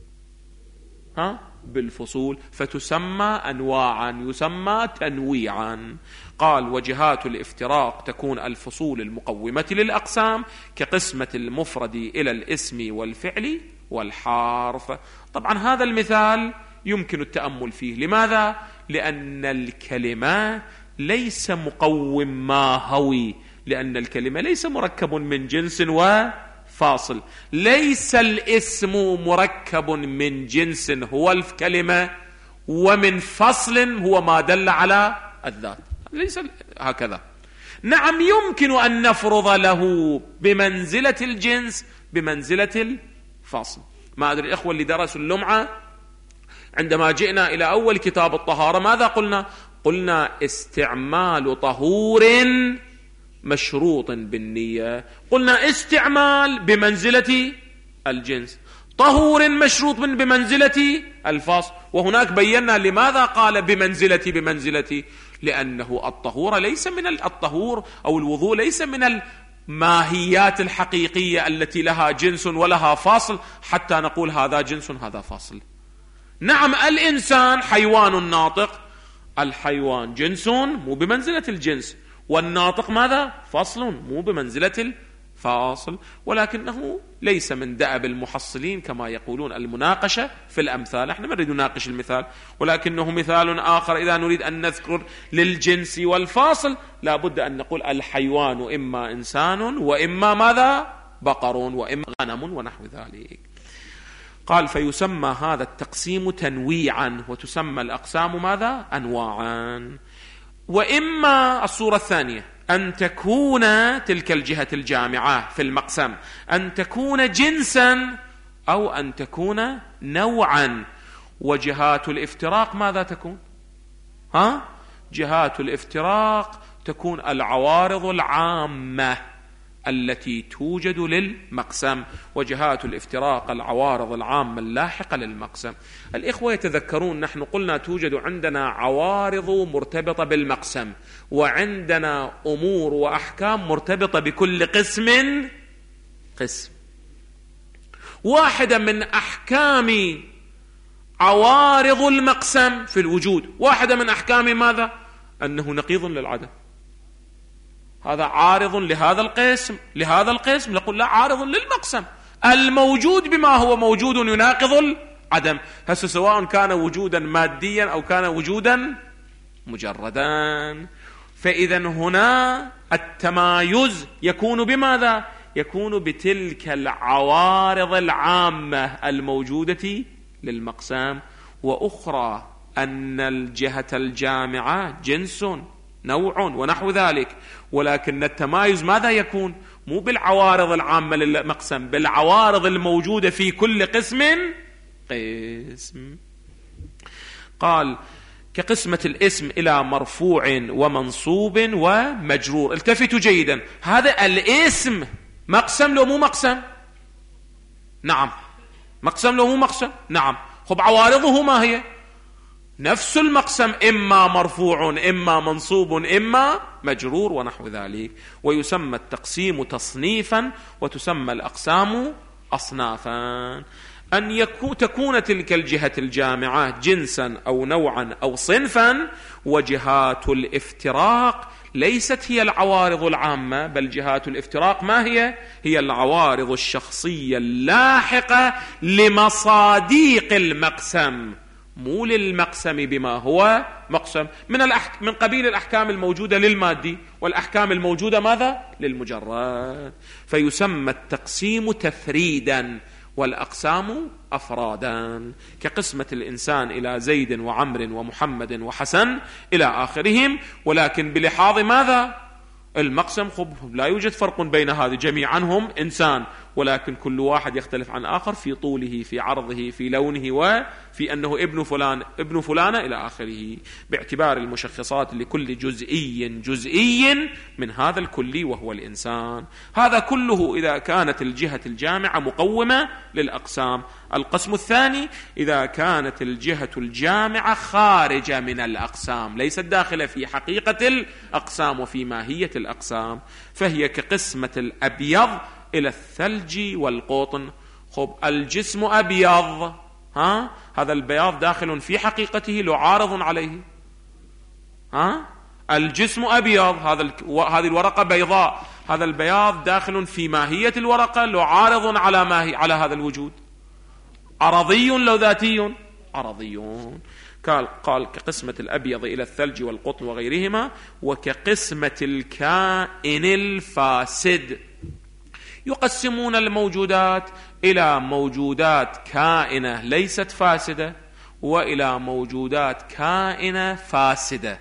بالفصول، فتسمى أنواعا، يسمى تنويعا. قال وجهات الافتراق تكون الفصول المقومة للأقسام كقسمة المفرد إلى الاسم والفعل والحرف. طبعا هذا المثال يمكن التأمل فيه. لماذا؟ لأن الكلمة ليس مقوم ماهوي، لأن الكلمة ليس مركب من جنس وفاصل. ليس الاسم مركب من جنس هو الكلمة ومن فصل هو ما دل على الذات، ليس هكذا. نعم يمكن أن نفرض له بمنزلة الجنس بمنزلة الفصل. ما أدري الإخوة اللي درسوا اللمعة عندما جئنا إلى أول كتاب الطهارة ماذا قلنا؟ قلنا استعمال طهور مشروط بالنية. قلنا استعمال بمنزلة الجنس، طهور مشروط بمنزلة الفصل. وهناك بينا لماذا قال بمنزلة، لأنه الطهور ليس من الطهور أو الوضوء ليس من الماهيات الحقيقية التي لها جنس ولها فاصل حتى نقول هذا جنس هذا فاصل. نعم الإنسان حيوان ناطق، الحيوان جنس مو بمنزلة الجنس، والناطق ماذا؟ فصل مو بمنزلة الفاصل، ولكنه ليس من دأب المحصلين كما يقولون المناقشة في الأمثال. احنا ما نريد نناقش المثال، ولكنه مثال آخر. إذا نريد أن نذكر للجنس والفاصل لابد أن نقول الحيوان إما إنسان وإما ماذا؟ بقر وإما غنم ونحو ذلك. قال فيسمى هذا التقسيم تنويعا، وتسمى الأقسام ماذا؟ أنواعا. وإما الصورة الثانية أن تكون تلك الجهة الجامعة في المقسم أن تكون جنسا أو أن تكون نوعا. وجهات الافتراق ماذا تكون؟ جهات الافتراق تكون العوارض العامة التي توجد للمقسم، وجهات الافتراق العوارض العامة اللاحقة للمقسم. الإخوة يتذكرون نحن قلنا توجد عندنا عوارض مرتبطة بالمقسم، وعندنا أمور وأحكام مرتبطة بكل قسم. واحدة من أحكام عوارض المقسم في الوجود، واحدة من أحكام ماذا؟ أنه نقيض للعدم. هذا عارض لهذا القسم نقول لا عارض للمقسم. الموجود بما هو موجود يناقض العدم، هسه سواء كان وجودا ماديا أو كان وجودا مجردا. فإذا هنا التمايز يكون بماذا؟ يكون بتلك العوارض العامة الموجودة للمقسم، وأخرى أن الجهة الجامعة جنس نوع ونحو ذلك، ولكن التمايز ماذا يكون؟ مو بالعوارض العامة للمقسم، بالعوارض الموجودة في كل قسم. قال كقسمة الاسم إلى مرفوع ومنصوب ومجرور. التفتوا جيدا، هذا الاسم مقسم لو مو مقسم؟ نعم. مقسم لو مو مقسم؟ نعم. خب عوارضه ما هي؟ نفس المقسم، إما مرفوع إما منصوب إما مجرور ونحو ذلك. ويسمى التقسيم تصنيفا وتسمى الأقسام أصنافا. أن تكون تلك الجهة الجامعة جنسا أو نوعا أو صنفا، وجهات الافتراق ليست هي العوارض العامة، بل جهات الافتراق ما هي؟ هي العوارض الشخصية اللاحقة لمصاديق المقسم، مو للمقسم بما هو مقسم، من قبيل الأحكام الموجودة للمادي، والأحكام الموجودة ماذا؟ للمجرد. فيسمى التقسيم تفريدا والأقسام أفرادا، كقسمة الإنسان إلى زيد وعمر ومحمد وحسن إلى آخرهم، ولكن بلحاظ ماذا؟ المقسم. خب لا يوجد فرق بين هذه، جميعا إنسان، ولكن كل واحد يختلف عن آخر في طوله، في عرضه، في لونه، وفي أنه ابن فلان ابن فلانة إلى آخره، باعتبار المشخصات لكل جزئي من هذا الكلي وهو الإنسان. هذا كله إذا كانت الجهة الجامعة مقومة للأقسام. القسم الثاني إذا كانت الجهة الجامعة خارجة من الأقسام، ليست داخلة في حقيقة الأقسام وفي ماهية الأقسام، فهي كقسمة الأبيض إلى الثلج والقطن. خب الجسم أبيض، هذا البياض داخل في حقيقته لو عارض عليه. الجسم أبيض، هذه الورقة بيضاء، هذا البياض داخل في ماهية الورقة لو عارض على هذا الوجود. عرضي لو ذاتي؟ عرضي. قال كقسمة الأبيض إلى الثلج والقطن وغيرهما، وكقسمة الكائن الفاسد. يقسمون الموجودات إلى موجودات كائنة ليست فاسدة، وإلى موجودات كائنة فاسدة.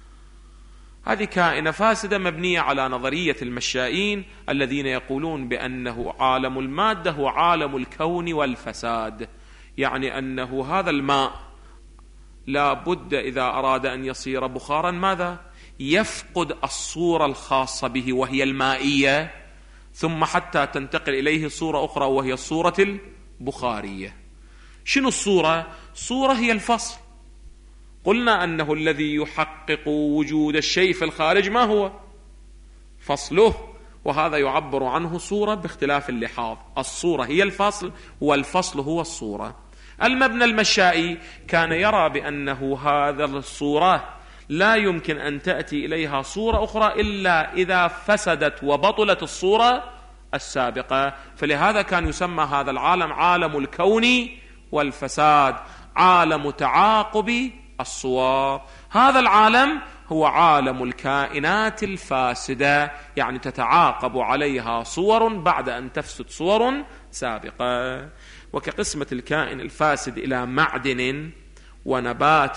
هذه كائنة فاسدة مبنية على نظرية المشائين الذين يقولون بأنه عالم المادة هو عالم الكون والفساد، يعني أنه هذا الماء لا بد إذا أراد أن يصير بخارا ماذا؟ يفقد الصورة الخاصة به وهي المائية، ثم حتى تنتقل إليه صورة أخرى وهي الصورة البخارية. شنو الصورة؟ صورة هي الفصل. قلنا أنه الذي يحقق وجود الشيء في الخارج ما هو؟ فصله، وهذا يعبر عنه صورة باختلاف اللحاظ. الصورة هي الفصل والفصل هو الصورة. المبنى المشائي كان يرى بأنه هذا الصورة لا يمكن أن تأتي إليها صورة أخرى إلا إذا فسدت وبطلت الصورة السابقة، فلهذا كان يسمى هذا العالم عالم الكون والفساد، عالم تعاقب الصور. هذا العالم هو عالم الكائنات الفاسدة، يعني تتعاقب عليها صور بعد أن تفسد صور سابقة. وكقسمة الكائن الفاسد إلى معدن ونبات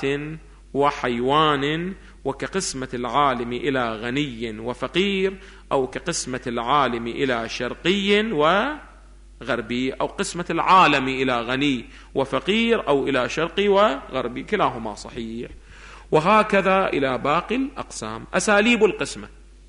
وحيوان، وكقسمة العالم إلى غني وفقير، أو كقسمة العالم إلى شرقي وغربي، أو قسمة العالم إلى غني وفقير أو إلى شرقي وغربي، كلاهما صحيح. وهكذا إلى باقي الأقسام. أساليب القسمة: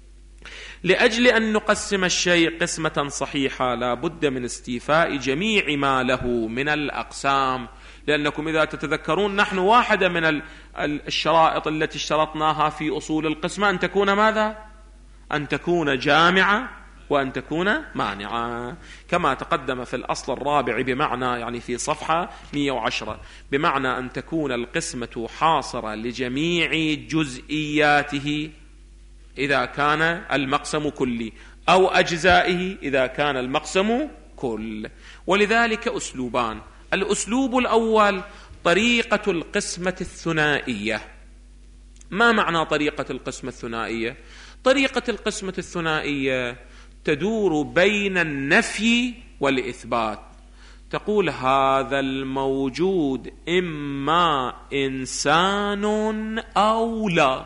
لأجل أن نقسم الشيء قسمة صحيحة لا بد من استيفاء جميع ما له من الأقسام، لأنكم إذا تتذكرون نحن واحدة من الشرائط التي اشترطناها في أصول القسمة أن تكون ماذا؟ أن تكون جامعة وأن تكون مانعة، كما تقدم في الأصل الرابع بمعنى، يعني في صفحة 110، بمعنى أن تكون القسمة حاصرة لجميع جزئياته إذا كان المقسم كلي، أو أجزائه إذا كان المقسم كل. ولذلك أسلوبان: الأسلوب الأول طريقة القسمة الثنائية. ما معنى طريقة القسمة الثنائية؟ طريقة القسمة الثنائية تدور بين النفي والإثبات، تقول هذا الموجود إما إنسان أو لا.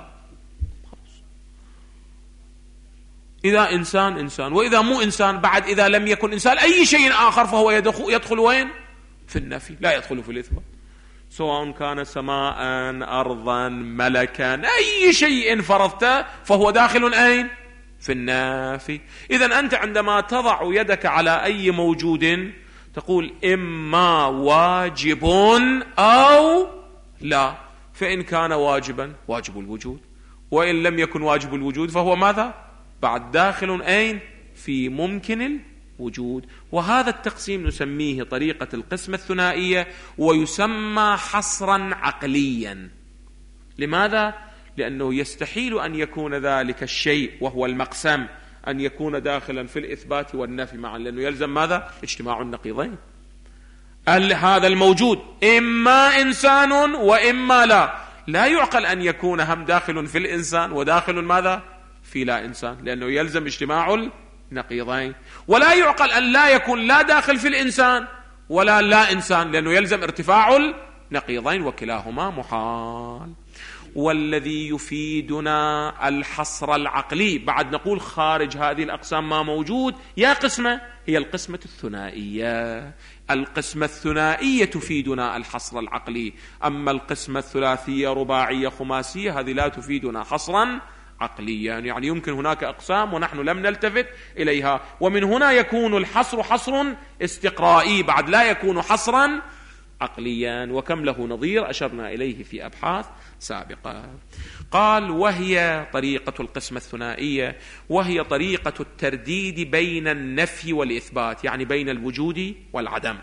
إذا إنسان، وإذا مو إنسان بعد، إذا لم يكن إنسان أي شيء آخر فهو يدخل وين؟ في النفي، لا يدخل في الإثبات، سواء كان سماء أرضا ملكا، أي شيء فرضته فهو داخل أين؟ في النافي. إذن أنت عندما تضع يدك على أي موجود تقول إما واجب أو لا، فإن كان واجبا واجب الوجود، وإن لم يكن واجب الوجود فهو ماذا؟ بعد داخل أين؟ في ممكن الوجود. وهذا التقسيم نسميه طريقة القسمة الثنائية، ويسمى حصرا عقليا. لماذا؟ لأنه يستحيل أن يكون ذلك الشيء وهو المقسم أن يكون داخلا في الإثبات والنفي معا، لأنه يلزم ماذا؟ اجتماع النقيضين. هذا الموجود إما إنسان وإما لا يعقل أن يكون هم داخل في الإنسان وداخل ماذا؟ في لا إنسان، لأنه يلزم اجتماع النقيضين. ولا يعقل أن لا يكون لا داخل في الإنسان ولا لا إنسان، لأنه يلزم ارتفاع النقيضين، وكلاهما محال. والذي يفيدنا الحصر العقلي، بعد نقول خارج هذه الأقسام ما موجود، يا قسمة هي القسمة الثنائية. القسمة الثنائية تفيدنا الحصر العقلي، أما القسمة الثلاثية رباعية خماسية هذه لا تفيدنا حصرا عقليا. يعني يمكن هناك أقسام ونحن لم نلتفت إليها، ومن هنا يكون الحصر حصر استقرائي، بعد لا يكون حصرا عقليا، وكم له نظير أشرنا إليه في أبحاث سابقة. قال وهي طريقة القسمة الثنائية، وهي طريقة الترديد بين النفي والإثبات، يعني بين الوجود والعدم.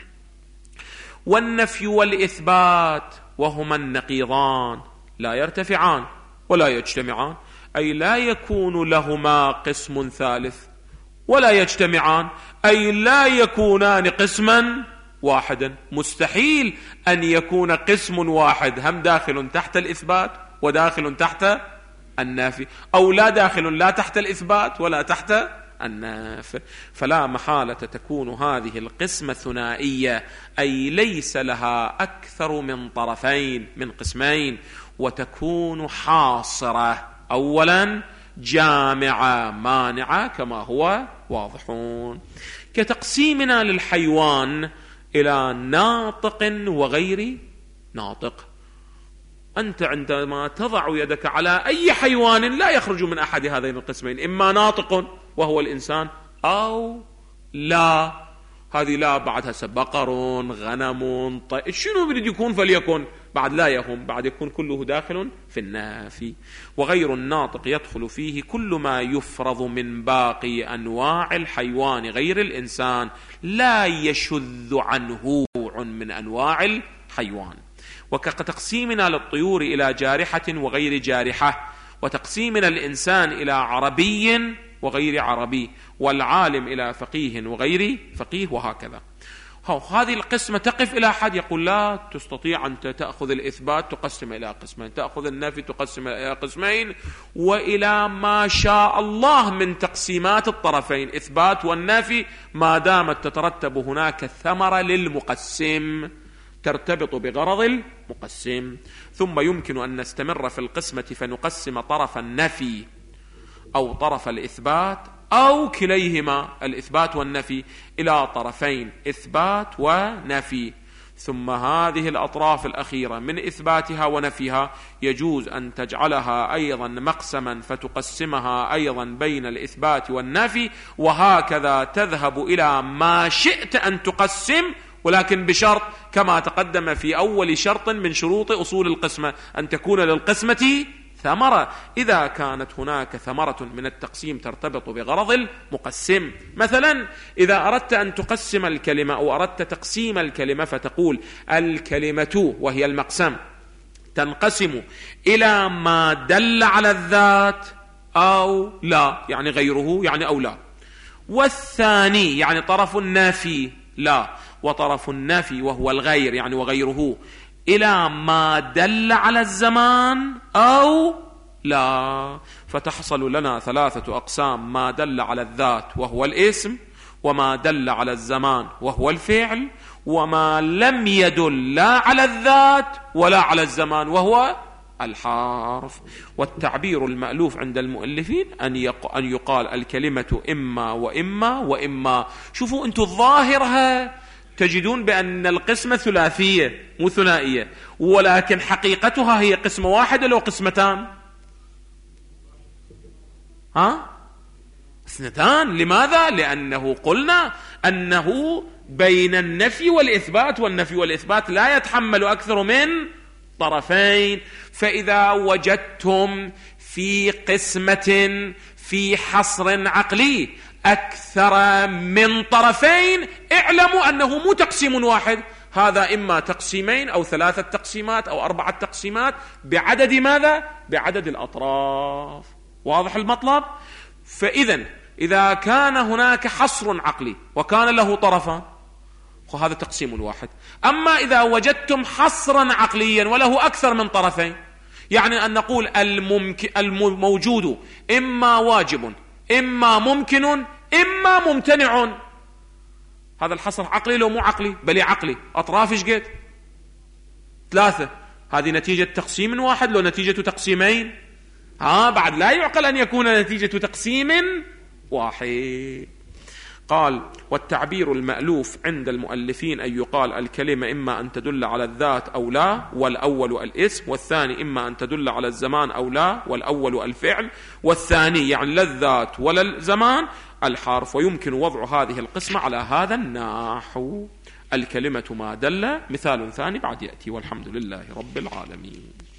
والنفي والإثبات وهما النقيضان لا يرتفعان ولا يجتمعان، أي لا يكون لهما قسم ثالث، ولا يجتمعان أي لا يكونان قسما واحدا. مستحيل أن يكون قسم واحد هم داخل تحت الإثبات وداخل تحت النافي، أو لا داخل لا تحت الإثبات ولا تحت النافي. فلا محالة تكون هذه القسمة ثنائية، أي ليس لها أكثر من طرفين من قسمين، وتكون حاصرة. أولا جامعة مانعة كما هو واضحون، كتقسيمنا للحيوان إلى ناطق وغير ناطق. أنت عندما تضع يدك على أي حيوان لا يخرج من أحد هذين القسمين، إما ناطق وهو الإنسان أو لا. هذه لا بعدها بقر غنم شنو بدي يكون فليكن، بعد لا يهم، بعد يكون كله داخل في النافي. وغير الناطق يدخل فيه كل ما يفرض من باقي أنواع الحيوان غير الإنسان، لا يشذ عنه نوع من أنواع الحيوان. وكتقسيمنا للطيور إلى جارحة وغير جارحة، وتقسيمنا الإنسان إلى عربي وغير عربي، والعالم إلى فقيه وغير فقيه، وهكذا. هذه القسمة تقف إلى حد يقول لا تستطيع أن تأخذ الإثبات تقسم إلى قسمين، تأخذ النفي تقسم إلى قسمين، وإلى ما شاء الله من تقسيمات الطرفين إثبات والنفي، ما دامت تترتب هناك ثمرة للمقسم ترتبط بغرض المقسم. ثم يمكن أن نستمر في القسمة فنقسم طرف النفي أو طرف الإثبات أو كليهما الإثبات والنفي إلى طرفين إثبات ونفي، ثم هذه الأطراف الأخيرة من إثباتها ونفيها يجوز أن تجعلها أيضا مقسما فتقسمها أيضا بين الإثبات والنفي، وهكذا تذهب إلى ما شئت أن تقسم، ولكن بشرط كما تقدم في أول شرط من شروط أصول القسمة أن تكون للقسمة ثمرة. إذا كانت هناك ثمرة من التقسيم ترتبط بغرض المقسم، مثلا إذا أردت أن تقسم الكلمة أو أردت تقسيم الكلمة فتقول الكلمة وهي المقسم تنقسم إلى ما دل على الذات أو لا، يعني غيره يعني أو لا، والثاني يعني طرف النافي لا، وطرف النفي وهو الغير يعني وغيره إلى ما دل على الزمان أو لا. فتحصل لنا ثلاثة أقسام: ما دل على الذات وهو الاسم، وما دل على الزمان وهو الفعل، وما لم يدل لا على الذات ولا على الزمان وهو الحرف. والتعبير المألوف عند المؤلفين أن يقال الكلمة إما وإما وإما. شوفوا أنتم ظاهرها تجدون بأن القسمة ثلاثية مو ثنائية، ولكن حقيقتها هي قسمة واحدة لو قسمتان؟ اثنتان. لماذا؟ لأنه قلنا أنه بين النفي والإثبات، والنفي والإثبات لا يتحمل أكثر من طرفين. فإذا وجدتم في قسمة في حصر عقلي أكثر من طرفين اعلموا أنه مو تقسيم واحد، هذا إما تقسيمين أو 3 تقسيمات أو 4 تقسيمات بعدد ماذا؟ بعدد الأطراف. واضح المطلب؟ فإذا كان هناك حصر عقلي وكان له طرفان وهذا تقسيم واحد. أما إذا وجدتم حصرا عقليا وله أكثر من طرفين، يعني أن نقول الموجود إما واجب إما ممكن إما ممتنع، هذا الحصر عقلي لو مو عقلي؟ بل عقلي. أطراف ايش قد؟ 3. هذه نتيجة تقسيم واحد لو نتيجة تقسيمين؟ بعد لا يعقل أن يكون نتيجة تقسيم واحد. قال والتعبير المألوف عند المؤلفين أن يقال الكلمة إما أن تدل على الذات أو لا، والأول الاسم، والثاني إما أن تدل على الزمان أو لا، والأول الفعل، والثاني يعني لا الذات ولا الزمان الحرف. ويمكن وضع هذه القسمة على هذا النحو: الكلمة ما دل. مثال ثاني بعد يأتي. والحمد لله رب العالمين.